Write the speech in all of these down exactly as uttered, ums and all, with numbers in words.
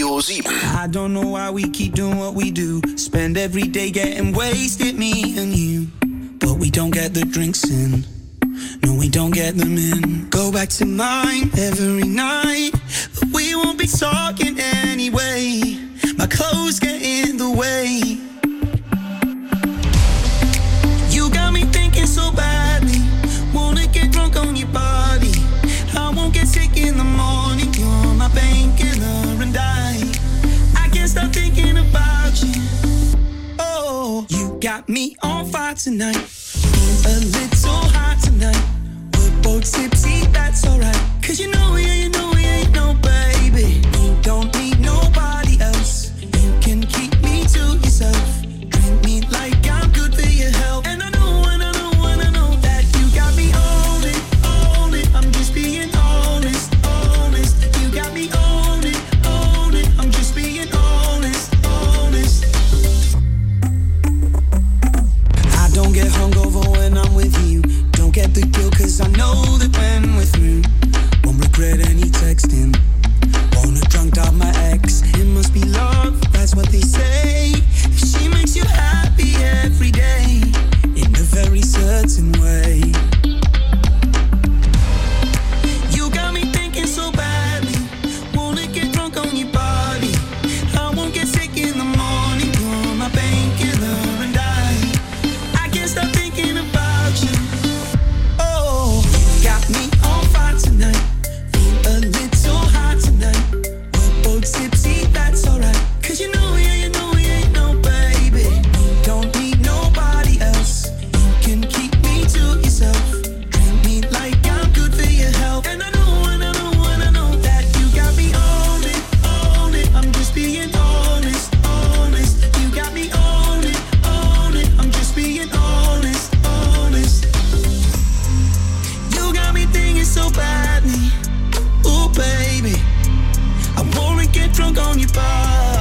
Radio sieben. I don't know why we keep doing what we do. Spend every day getting wasted, me and you. But we don't get the drinks in. No, we don't get them in. Go back to mine every night. But we won't be talking anyway. My clothes get in the way. You got me thinking so badly. Wanna get drunk on your body. I won't get sick in the morning. You're my painkiller and I I can't stop thinking about you. Oh, you got me on fire tonight. A little hot tonight. We're both tipsy, that's alright. Cause you know, yeah, you know, we ain't no baby. You don't need nobody else. You can keep me to yourself. Drink me like I'm good for your health. And I know, and I know, and I know that you got me on it, on it. I'm just being honest, honest. You got me on it, on it. I'm just being honest, honest. I don't get hungover when I'm with you. Don't get the guilt cause I know that when we're through, won't regret any texting. Wanna drunk out my ex. It must be love, that's what they say. If she makes you happy every day, in a very certain way. You got me thinking so badly. Wanna get drunk on your body. I won't get sick in the morning. You're my painkiller and I I can't stop thinking about you. Oh, you got me on fire tonight. Feel a little hot tonight. We're both tipsy, that's alright. Cause you know, yeah, you know, we ain't no baby. You don't need nobody else. You can keep me to yourself. Drink me like I'm good for your health. And I know, and I know, and I know that you got me on it, on it. I'm just being honest, honest. You got me on it, on it. I'm just being honest, honest. You got me thinking so badly. Ooh, baby, I wanna get drunk on your body.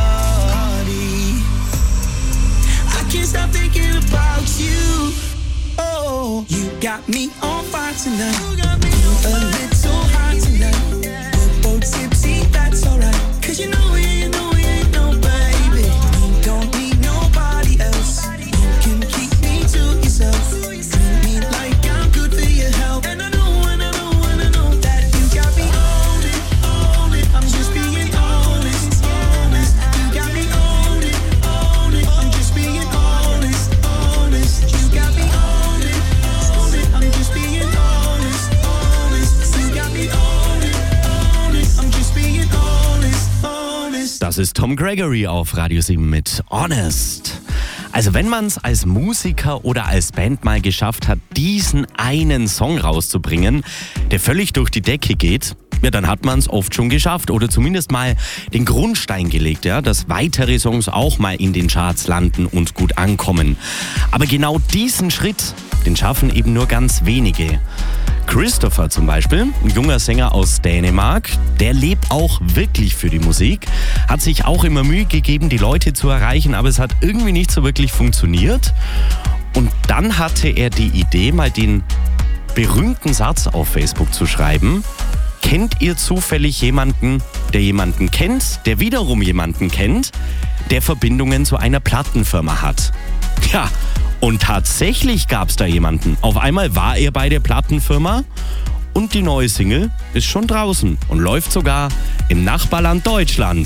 I can't stop thinking about you. Oh, you got me on fire tonight. You got me on fire. A little hot tonight. We're both tipsy, that's alright. Cause you know, yeah, you know, we ain't no baby. You don't need nobody else. You can keep me to yourself. Treat me like I'm good for your health. And I know, and I know, and I know that you got me on it, on it. I'm just being honest, honest. You got me on it, on it. I'm just being honest, honest. You got me on it, on it. I'm just being honest, honest. You got me on it, on it. I'm just being honest, honest. Das ist Tom Gregory auf Radio sieben mit Honest. Also wenn man es als Musiker oder als Band mal geschafft hat, diesen einen Song rauszubringen, der völlig durch die Decke geht, ja, dann hat man es oft schon geschafft oder zumindest mal den Grundstein gelegt, ja, dass weitere Songs auch mal in den Charts landen und gut ankommen. Aber genau diesen Schritt, den schaffen eben nur ganz wenige. Christopher zum Beispiel, ein junger Sänger aus Dänemark, der lebt auch wirklich für die Musik, hat sich auch immer Mühe gegeben, die Leute zu erreichen, aber es hat irgendwie nicht so wirklich funktioniert. Und dann hatte er die Idee, mal den berühmten Satz auf Facebook zu schreiben: Kennt ihr zufällig jemanden, der jemanden kennt, der wiederum jemanden kennt, der Verbindungen zu einer Plattenfirma hat? Ja, und tatsächlich gab es da jemanden. Auf einmal war er bei der Plattenfirma und die neue Single ist schon draußen und läuft sogar im Nachbarland Deutschland.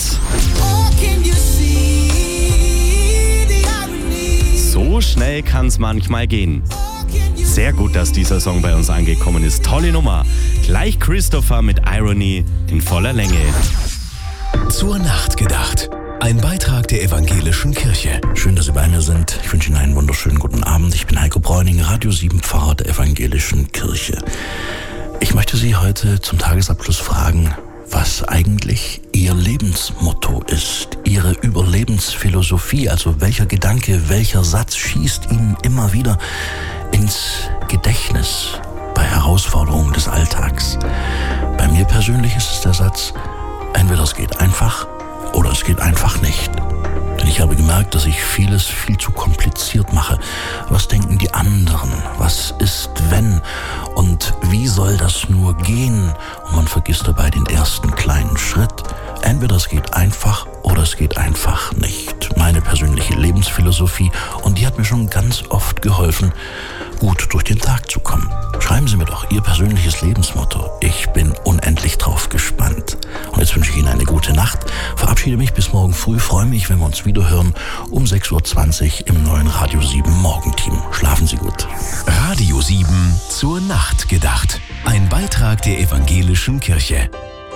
So schnell kann es manchmal gehen. Sehr gut, dass dieser Song bei uns angekommen ist. Tolle Nummer. Gleich Christopher mit Irony in voller Länge. Zur Nacht gedacht. Ein Beitrag der Evangelischen Kirche. Schön, dass Sie bei mir sind. Ich wünsche Ihnen einen wunderschönen guten Abend. Ich bin Heiko Bräuning, Radio sieben Pfarrer der Evangelischen Kirche. Ich möchte Sie heute zum Tagesabschluss fragen, was eigentlich Ihr Lebensmotto ist, Ihre Überlebensphilosophie, also welcher Gedanke, welcher Satz schießt Ihnen immer wieder ins Gedächtnis bei Herausforderungen des Alltags. Bei mir persönlich ist es der Satz, entweder es geht einfach oder es geht einfach nicht. Denn ich habe gemerkt, dass ich vieles viel zu kompliziert mache. Was denken die anderen? Was ist wenn? Und wie soll das nur gehen? Und man vergisst dabei den ersten kleinen Schritt. Entweder es geht einfach oder es geht einfach nicht. Meine persönliche Lebensphilosophie, und die hat mir schon ganz oft geholfen, gut durch den Tag zu kommen. Schreiben Sie mir doch Ihr persönliches Lebensmotto. Ich bin unendlich drauf gespannt. Und jetzt wünsche ich Ihnen eine gute Nacht. Verabschiede mich bis morgen früh. Freue mich, wenn wir uns wieder hören um sechs Uhr zwanzig im neuen Radio sieben Morgenteam. Schlafen Sie gut. Radio sieben zur Nacht gedacht. Ein Beitrag der Evangelischen Kirche.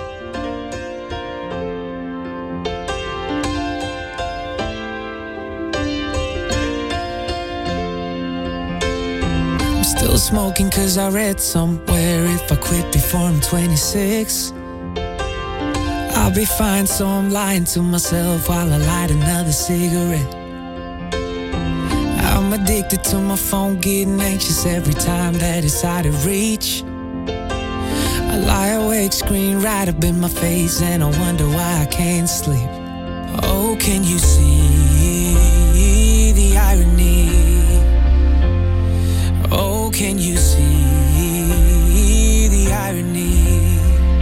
Still smoking cause I read somewhere if I quit before I'm twenty-six I'll be fine, so I'm lying to myself while I light another cigarette. I'm addicted to my phone, getting anxious every time that it's out of reach. I lie awake, screen right up in my face, and I wonder why I can't sleep. Oh, can you see the irony? Oh, can you see the irony?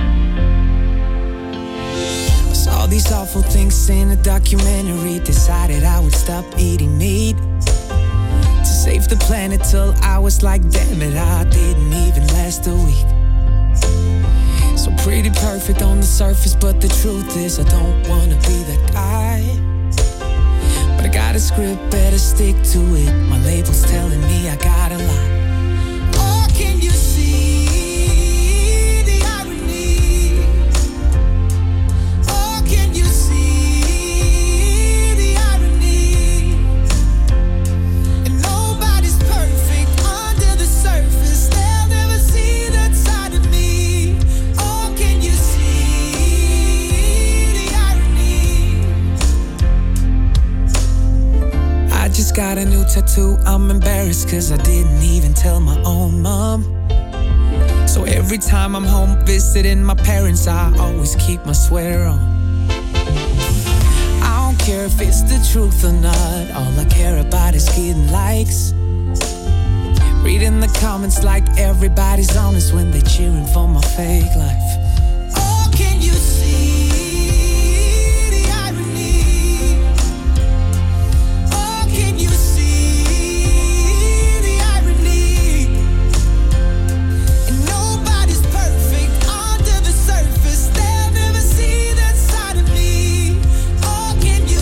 I saw these awful things in a documentary, decided I would stop eating meat to save the planet till I was like, damn it, I didn't even last a week. So pretty perfect on the surface, but the truth is I don't wanna be that guy. But I got a script, better stick to it. My label's telling me I gotta lie. Oh, can you see the irony? Oh, can you see the irony? And nobody's perfect under the surface. They'll never see that side of me. Oh, can you see the irony? I just got a new tattoo, I'm embarrassed cause I didn't even tell my own mom. So every time I'm home visiting my parents, I always keep my sweater on. I don't care if it's the truth or not, all I care about is getting likes. Reading the comments like everybody's honest when they cheering for my fake life. Oh, can you see the irony? Oh, can you see the irony? And nobody's perfect under the surface. They'll never see that side of me. Oh, can you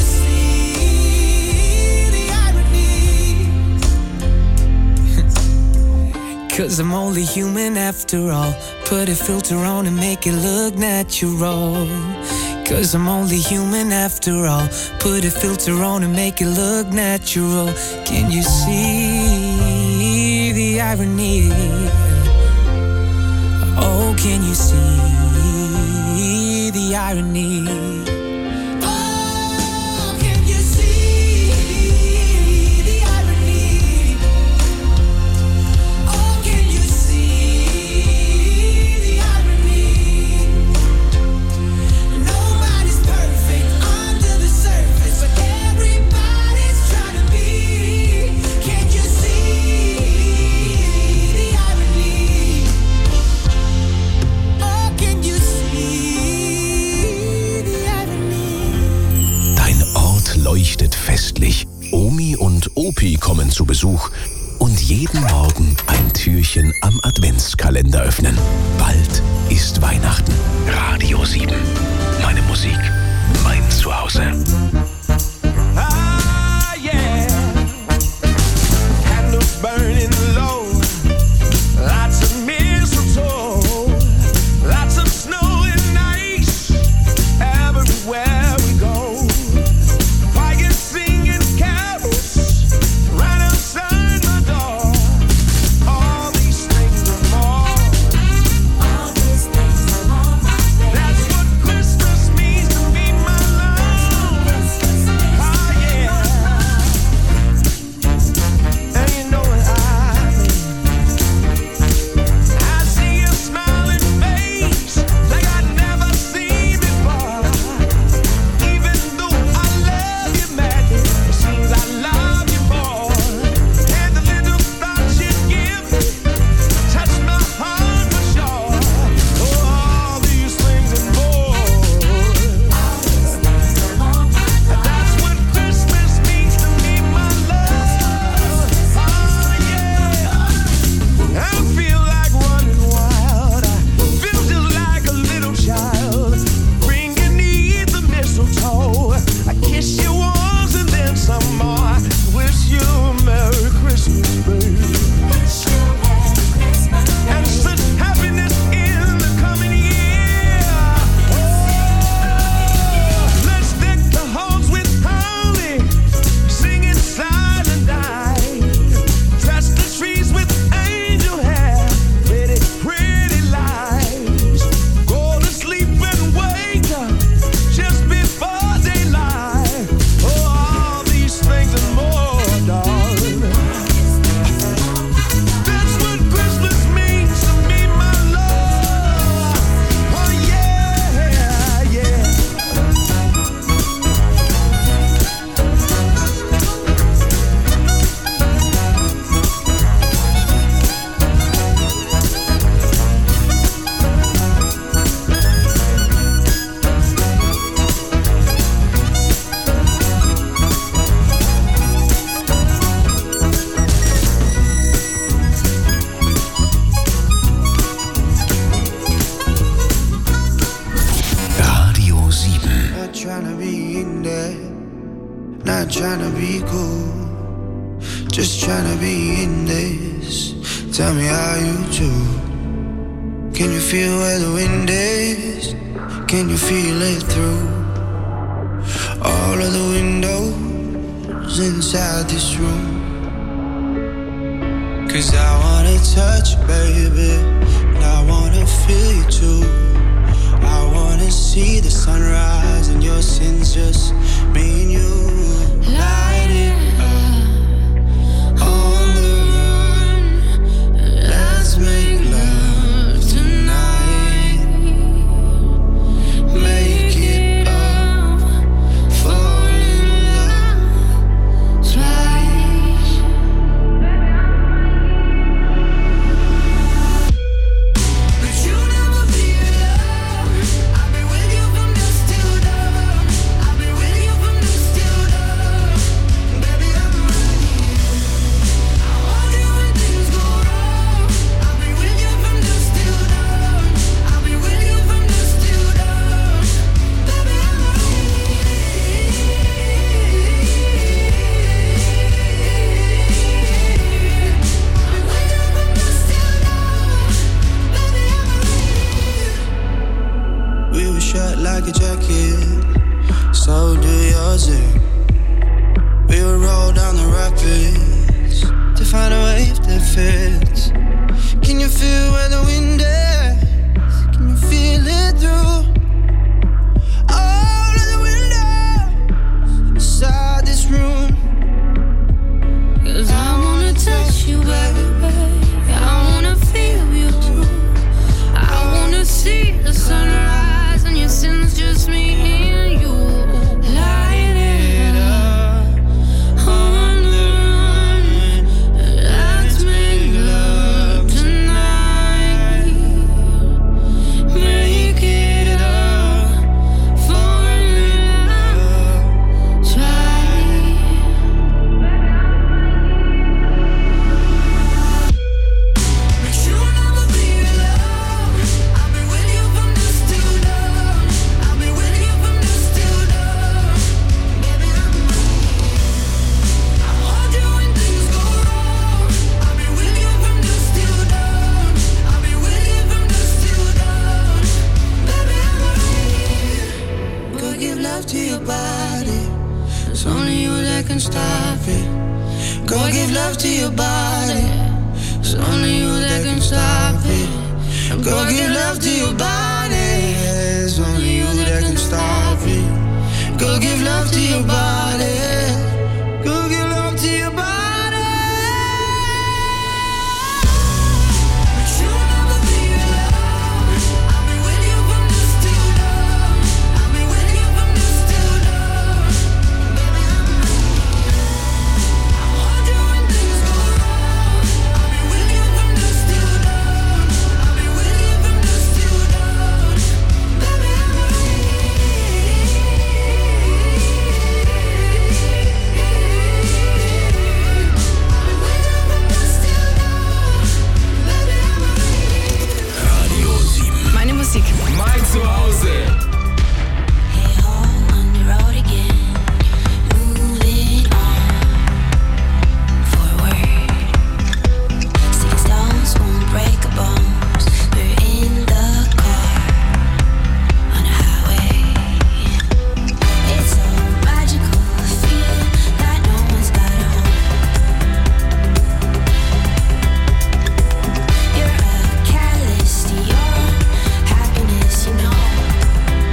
see the irony? Cause I'm only human after all. Put a filter on and make it look natural. Cause I'm only human after all. Put a filter on and make it look natural. Can you see the irony? Oh, can you see the irony? Oh, can you see the irony? Oh, can you see the irony? Nobody's perfect under the surface, but everybody's trying to be. Can you see the irony? Oh, can you see the irony? Dein Ort leuchtet festlich. Omi und Opi kommen zu Besuch und jeden Morgen ein Türchen am Adventskalender öffnen. Bald ist Weihnachten. Radio sieben. Meine Musik, mein Zuhause. Ah, yeah. Candles burning low. Lots of mistletoe. Lots of snow and ice. Everywhere we go. Choir singing carols right outside my door. All these things and more. All this Not trying to be cool, just trying to be in this. Tell me how you do. Can you feel where the wind is? Can you feel it through all of the windows inside this room? 'Cause I wanna touch you, baby, and I wanna feel you too. I wanna see the sunrise and your sins, just me and you. Light it up on the run. Let's make love tonight. Make it up, fall in love twice. But you never be alone. I'll be with you from dusk till dawn. I'll be with you from dusk till dawn. Baby, I'm right here. I'll hold you when things go wrong. I'll be with you from dusk till dawn. I'll be with you from dusk till dawn. Baby, I'm right here. We were shut like a jacket, so do yours. eh? We would roll down the rapids to find a wave that fits. Can you feel where the wind is? Can you feel it through all of the windows inside this room? 'Cause I wanna touch you, baby. I wanna feel you too. I wanna see the sunrise and your sins, just me and you. Light it up on the run. Let's make love tonight. Make it up, fall in love twice. But you never be alone. I'll be with you from dusk till dawn. I'll be with you from dusk till dawn. Baby, I'm right here. I'll hold you when things go wrong. I'll be with you from dusk till dawn. I'll be with you from dusk till dawn. Baby, I'm right here. Go give love to your body. It's only you that can stop it. Go give love to your body. It's only you that can stop it. Go give love to your body. It's only you that can stop it. Go give love to your body. Go give love to your body. But you never be alone. I'll be with you from dusk till dawn. I'll be with you from dusk till dawn. Baby, I'm right here. I'll hold you when things go wrong. I'll be with you from dusk till dawn. I'll be with you from dusk till dawn. Baby, I'm right Radio sieben. Meine Musik. Mein Zuhause. Hey ho, on the road again, moving on forward. Sticking stones won't break a bones. We're in the car on a highway. It's so magical, feeling that no one's got a home. You're a catalyst to your happiness, you know.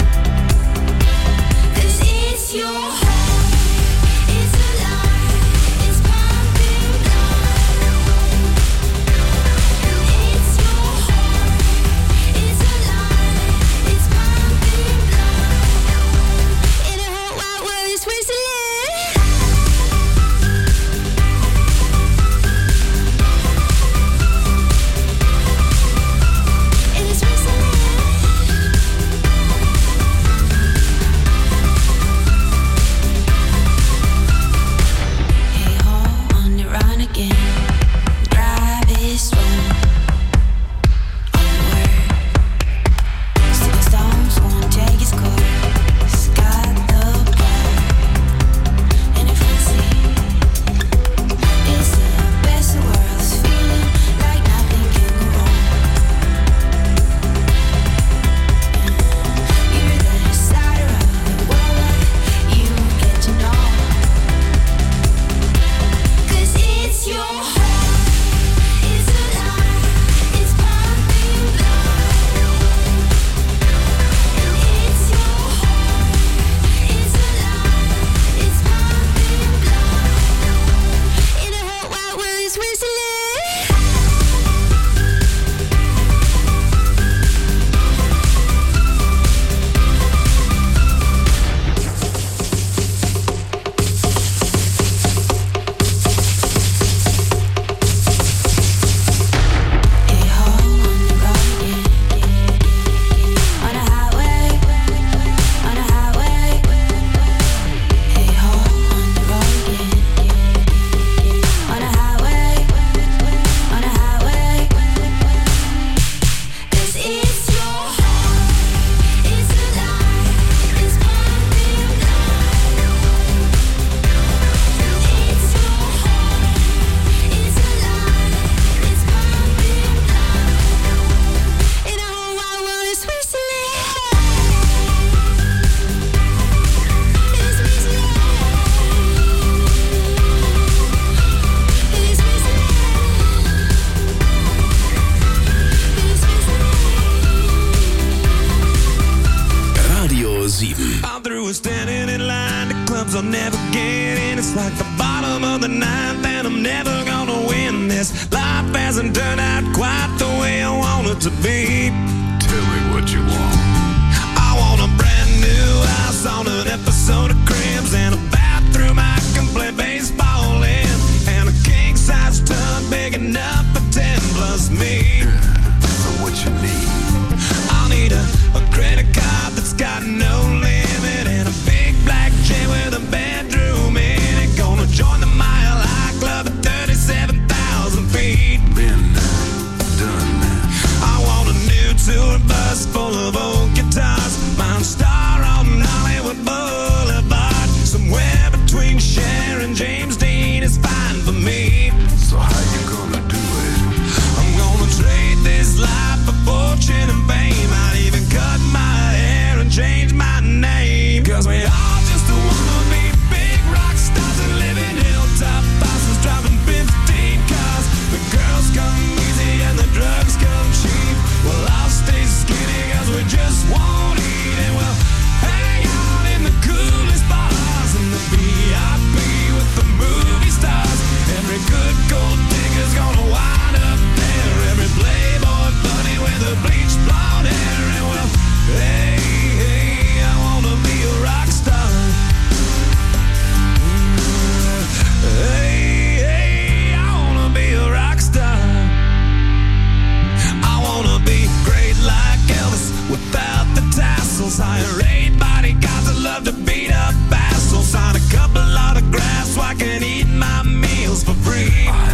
we're standing in line to clubs I'll never get in. It's like the bottom of the ninth and I'm never gonna win this. Life hasn't turned out quite the way I want it to be. Tell me what you want. I want a brand new house on an episode of Cribs and a bathroom I can play baseball in, and a king-size tub big enough for ten plus me. So what you need? I'll need a, a credit card that's got no limit and a big black jet with a bedroom in it. Gonna join the Mile High Club at thirty-seven thousand feet. Been done that. I want a new tour bus full of old guitars. Mine star on Hollywood Boulevard. Somewhere between Cher and James Dean is fine for me. So how you gonna do it? I'm gonna trade this life for fortune and fame. I'd even cut my hair and change my name. Cause we all just wanna be big rock stars and live in hilltop houses driving fifteen cars. The girls come easy and the drugs come cheap. Well, I'll stay skinny cause we just won't eat, and we'll hang out in the coolest bars in the V I P with the movie stars. Every good gold digger's gonna wind up there. Every playboy bunny with the bleached blonde hair. And well, hey, hey, I wanna be a rock star. Hey, hey, I wanna be a rock star. I wanna be great like Elvis without the tassels. Hire eight bodyguards that love to beat up assholes. Sign a couple autographs so I can eat my meals for free. I